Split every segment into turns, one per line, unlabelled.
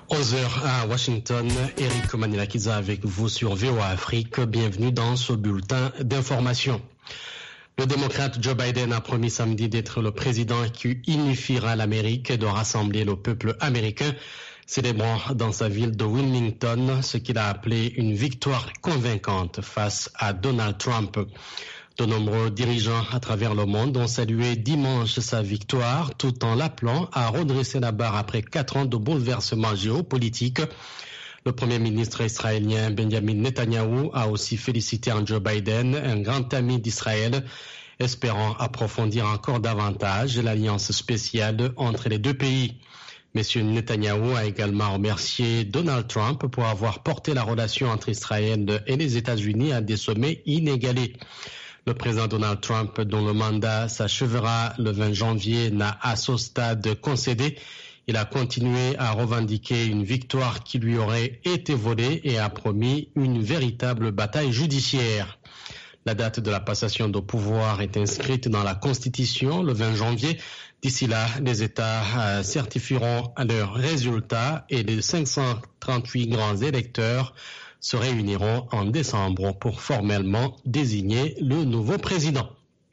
11h à Washington, Eric Manilakiza avec vous sur VOA Afrique. Bienvenue dans ce bulletin d'information. Le démocrate Joe Biden a promis samedi d'être le président qui unifiera l'Amérique et de rassembler le peuple américain, célébrant dans sa ville de Wilmington ce qu'il a appelé une victoire convaincante face à Donald Trump. De nombreux dirigeants à travers le monde ont salué dimanche sa victoire tout en l'appelant à redresser la barre après 4 ans de bouleversements géopolitiques. Le Premier ministre israélien Benjamin Netanyahou a aussi félicité Joe Biden, un grand ami d'Israël, espérant approfondir encore davantage l'alliance spéciale entre les deux pays. Monsieur Netanyahou a également remercié Donald Trump pour avoir porté la relation entre Israël et les États-Unis à des sommets inégalés. Le président Donald Trump, dont le mandat s'achèvera le 20 janvier, n'a à ce stade concédé. Il a continué à revendiquer une victoire qui lui aurait été volée et a promis une véritable bataille judiciaire. La date de la passation de pouvoir est inscrite dans la Constitution le 20 janvier. D'ici là, les États certifieront leurs résultats et les 538 grands électeurs se réuniront en décembre pour formellement désigner le nouveau président.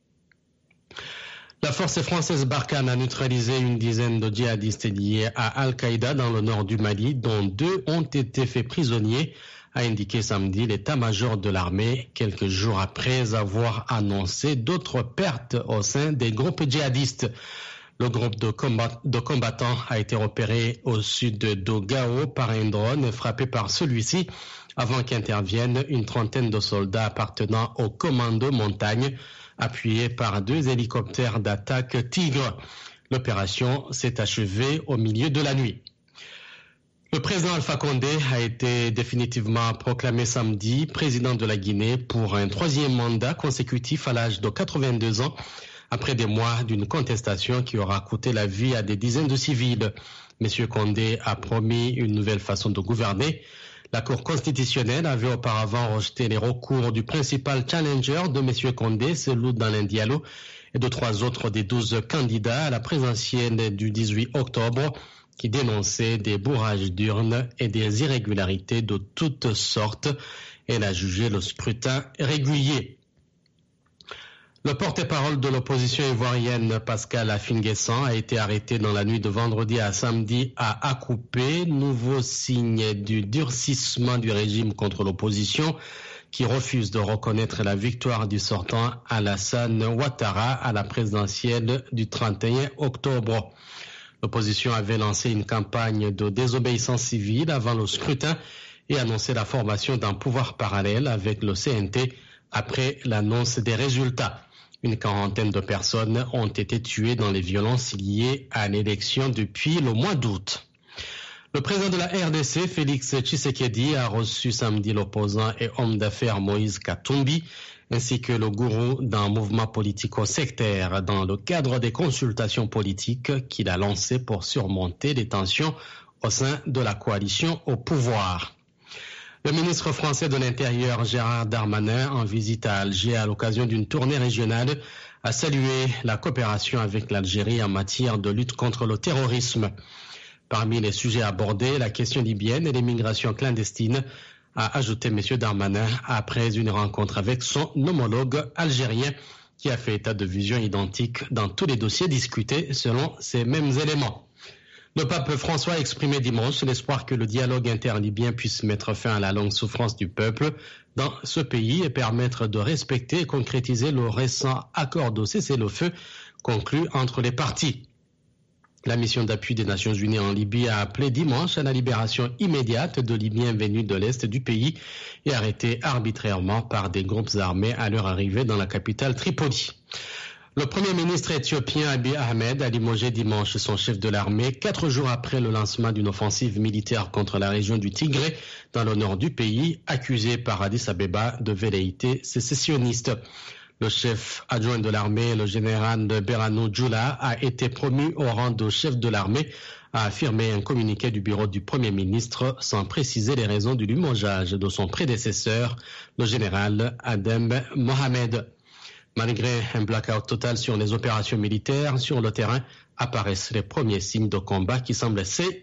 La force française Barkhane a neutralisé une dizaine de djihadistes liés à Al-Qaïda dans le nord du Mali, dont 2 ont été faits prisonniers, a indiqué samedi l'état-major de l'armée, quelques jours après avoir annoncé d'autres pertes au sein des groupes djihadistes. Le groupe de combattants a été repéré au sud de Gao par un drone frappé par celui-ci avant qu'intervienne une trentaine de soldats appartenant au commando montagne, appuyés par 2 hélicoptères d'attaque Tigre. L'opération s'est achevée au milieu de la nuit. Le président Alpha Condé a été définitivement proclamé samedi président de la Guinée pour un 3e mandat consécutif à l'âge de 82 ans, après des mois d'une contestation qui aura coûté la vie à des dizaines de civils. M. Condé a promis une nouvelle façon de gouverner. La Cour constitutionnelle avait auparavant rejeté les recours du principal challenger de M. Condé, Cellou Dalein Diallo, et de 3 autres des 12 candidats à la présidentielle du 18 octobre qui dénonçaient des bourrages d'urnes et des irrégularités de toutes sortes. Elle a jugé le scrutin régulier. Le porte-parole de l'opposition ivoirienne, Pascal Affi-N'Guessan, a été arrêté dans la nuit de vendredi à samedi à Akupé, nouveau signe du durcissement du régime contre l'opposition qui refuse de reconnaître la victoire du sortant Alassane Ouattara à la présidentielle du 31 octobre. L'opposition avait lancé une campagne de désobéissance civile avant le scrutin et annoncé la formation d'un pouvoir parallèle avec le CNT après l'annonce des résultats. Une quarantaine de personnes ont été tuées dans les violences liées à l'élection depuis le mois d'août. Le président de la RDC, Félix Tshisekedi, a reçu samedi l'opposant et homme d'affaires Moïse Katumbi, ainsi que le gourou d'un mouvement politico-sectaire dans le cadre des consultations politiques qu'il a lancées pour surmonter les tensions au sein de la coalition au pouvoir. Le ministre français de l'Intérieur, Gérald Darmanin, en visite à Alger à l'occasion d'une tournée régionale, a salué la coopération avec l'Algérie en matière de lutte contre le terrorisme. Parmi les sujets abordés, la question libyenne et l'immigration clandestine, a ajouté M. Darmanin après une rencontre avec son homologue algérien qui a fait état de visions identiques dans tous les dossiers discutés selon ces mêmes éléments. Le pape François a exprimé dimanche l'espoir que le dialogue interlibyen puisse mettre fin à la longue souffrance du peuple dans ce pays et permettre de respecter et concrétiser le récent accord de cessez-le-feu conclu entre les parties. La mission d'appui des Nations Unies en Libye a appelé dimanche à la libération immédiate de Libyens venus de l'Est du pays et arrêtés arbitrairement par des groupes armés à leur arrivée dans la capitale Tripoli. Le Premier ministre éthiopien Abiy Ahmed a limogé dimanche son chef de l'armée 4 jours après le lancement d'une offensive militaire contre la région du Tigré dans le nord du pays, accusé par Addis Abeba de velléité sécessionniste. Le chef adjoint de l'armée, le général Berhanu Jula, a été promu au rang de chef de l'armée, a affirmé un communiqué du bureau du Premier ministre sans préciser les raisons du limogeage de son prédécesseur, le général Adem Mohamed. Malgré un blackout total sur les opérations militaires, sur le terrain apparaissent les premiers signes de combat qui semblent